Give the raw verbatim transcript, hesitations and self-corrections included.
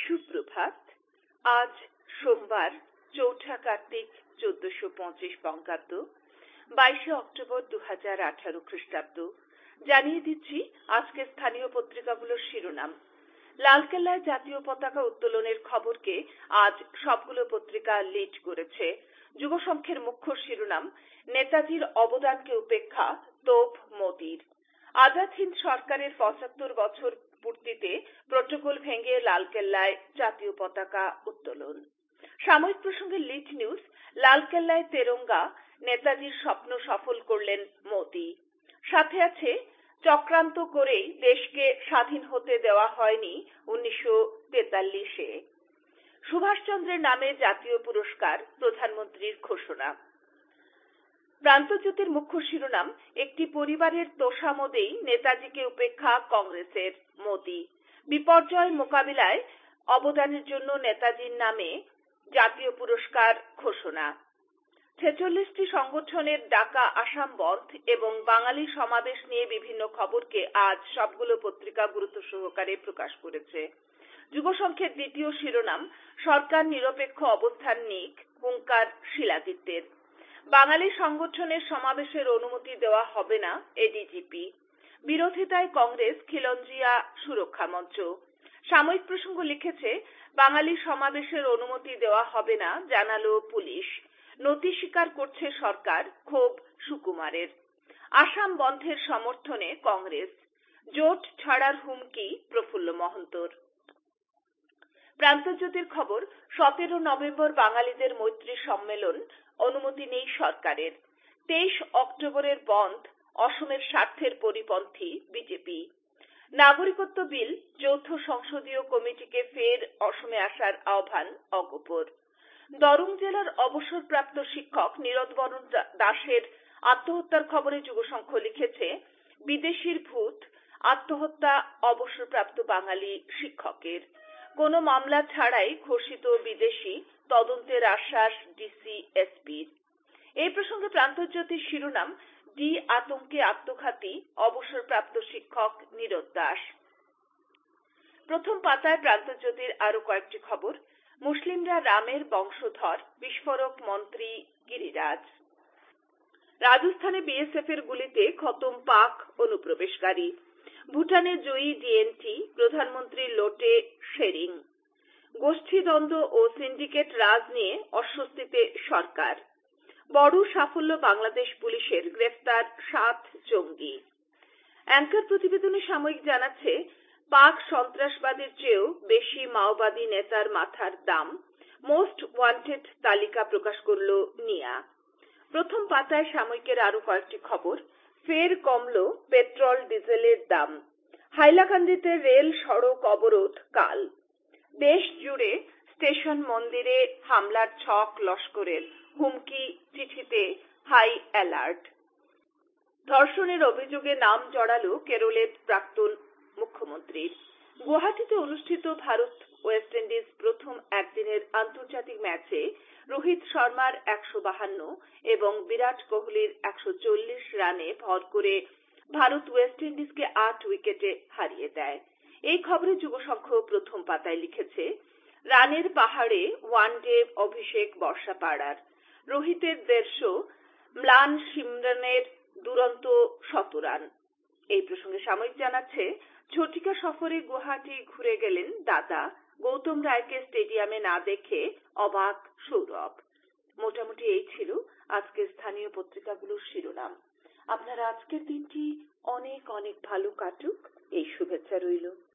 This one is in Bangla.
সুপ্রভাত। আজ সোমবার চৌঠা কার্তিক চোদ্দশো পঁচিশ বঙ্গাব্দ, বাইশে অক্টোবর দু হাজার আঠারো খ্রিস্টাব্দ। জানিয়ে দিচ্ছি আজকের স্থানীয় পত্রিকাগুলোর শিরোনাম। লালকেল্লায় জাতীয় পতাকা উত্তোলনের খবরকে আজ সবগুলো পত্রিকা লিড করেছে। যুগসংখ্যের মুখ্য শিরোনাম, নেতাজির অবদানকে উপেক্ষা, তোপ মোদির। আজাদ হিন্দ সরকারের পঁচাত্তর বছর পূর্তিতে প্রটোকল ভেঙে লালকেল্লায় জাতীয় পতাকা উত্তোলন। সাময়িক প্রসঙ্গে লিড নিউজ, লালকেল্লায় তেরঙ্গা, নেতাজির স্বপ্ন সফল করলেন মোদি। সাথে আছে, চক্রান্ত করেই দেশকে স্বাধীন হতে দেওয়া হয়নি উনিশশো তেতাল্লিশে। সুভাষচন্দ্রের নামে জাতীয় পুরস্কার, প্রধানমন্ত্রীর ঘোষণা। প্রান্তজ্যোতির মুখ্য শিরোনাম, একটি পরিবারের তোষামোদেই নেতাজিকে উপেক্ষা কংগ্রেসের, মোদি। বিপর্যয় মোকাবিলায় অবদানের জন্য নেতাজির নামে জাতীয় পুরস্কার ঘোষণা। ছেচল্লিশটি সংগঠনের ডাকা আসাম বন্ধ এবং বাঙালি সমাবেশ নিয়ে বিভিন্ন খবরকে আজ সবগুলো পত্রিকা গুরুত্ব সহকারে প্রকাশ করেছে। যুগসংখ্যের দ্বিতীয় শিরোনাম, সরকার নিরপেক্ষ অবস্থান নিক, হুঙ্কার শিলাদিত্যের। বাঙালি সংগঠনের সমাবেশের অনুমতি দেওয়া হবে না, এডিজিপি। বিরোধিতায় কংগ্রেস, খিলঞ্জিয়া সুরক্ষা মঞ্চ। সাময়িক প্রসঙ্গ লিখেছে, বাঙালি সমাবেশের অনুমতি দেওয়া হবে না, জানালো পুলিশ। নতি স্বীকার করছে সরকার, ক্ষোভ সুকুমারের। আসাম বন্ধের সমর্থনে কংগ্রেস, জোট ছাড়ার হুমকি প্রফুল্ল মহন্তর। প্রান্তজ্যোতির খবর, সতেরো নভেম্বর বাঙালিদের মৈত্রী সম্মেলন, অনুমতি নেই সরকারের। তেইশ অক্টোবরের বন্ধ অসমের স্বার্থের পরিপন্থী বিজেপি। নাগরিকত্ব বিল, যৌথ সংসদীয় কমিটিকে ফের অসমে আসার আহ্বান অগপর। দরুং জেলার অবসরপ্রাপ্ত শিক্ষক নীরদবরণ দাসের আত্মহত্যার খবরে যুগসংখ্য লিখেছে, বিদেশির ভূত, আত্মহত্যা অবসরপ্রাপ্ত বাঙালি শিক্ষকের। কোনো মামলা ছাড়াই ঘোষিত বিদেশি, তদন্তের আশ্বাস ডিসি এসপির। এই প্রসঙ্গে প্রান্তজ্যোতির শিরোনাম, ডি আতঙ্কে আত্মঘাতী অবসরপ্রাপ্ত শিক্ষক নীরদ দাস। প্রথম পাতায় প্রান্তজ্যোতির আরো কয়েকটি খবর। মুসলিমরা রামের বংশধর, বিস্ফোরক মন্ত্রী গিরিরাজ। রাজস্থানে বিএসএফ এর গুলিতে খতম পাক অনুপ্রবেশকারী। ভুটানে জয়ী ডিএনটি, প্রধানমন্ত্রী লোটে শেরিং। গোষ্ঠীদ্বন্দ্ব ও সিন্ডিকেট রাজ নিয়ে অস্বস্তিতে সরকার। বড় সাফল্য বাংলাদেশ পুলিশের, গ্রেফতার সাত জঙ্গি। অ্যাঙ্কার প্রতিবেদনে সাময়িক জানাচ্ছে, পাক সন্ত্রাসবাদের চেয়েও বেশি মাওবাদী নেতার মাথার দাম। মোস্ট ওয়ান্টেড তালিকা প্রকাশ করল নিয়া। প্রথম পাতায় সাময়িকের আরো কয়েকটি খবর। ফের কমল পেট্রোল ডিজেলের দাম। হাইলাকান্দিতে রেল সড়ক অবরোধ কাল। দেশ জুড়ে স্টেশন মন্দিরে হামলার ছক লস্করের, হুমকি চিঠিতে হাই অ্যালার্ট। ধর্ষণের অভিযোগে নাম জড়ালো কেরলের প্রাক্তন মুখ্যমন্ত্রীর। গুয়াহাটিতে অনুষ্ঠিত ভারত ওয়েস্ট ইন্ডিজ প্রথম একদিনের আন্তর্জাতিক ম্যাচে রোহিত শর্মার একশো বাহান্ন এবং বিরাট কোহলির একশো চল্লিশ রানে ভর করে ভারত ওয়েস্ট ইন্ডিজকে আট উইকেটে হারিয়ে দেয়। এই খবরে যুগসংখ্য প্রথম পাতায় লিখেছে, রানের পাহাড়ে ওয়ানডে অভিষেক বর্ষা পাড়ার। রোহিতের দেড়শো, ম্লান সিমরনের দুরন্ত শতরান। এই প্রসঙ্গে সাময়িক জানাচ্ছে, ঝটিকা সফরে গুয়াহাটি ঘুরে গেলেন দাদা, গৌতম রায়কে স্টেডিয়ামে না দেখে অবাক সৌরভ। মোটামুটি এই ছিল আজকের স্থানীয় পত্রিকাগুলোর শিরোনাম। আপনারা আজকের দিনটি অনেক অনেক ভালো কাটুক, এই শুভেচ্ছা রইল।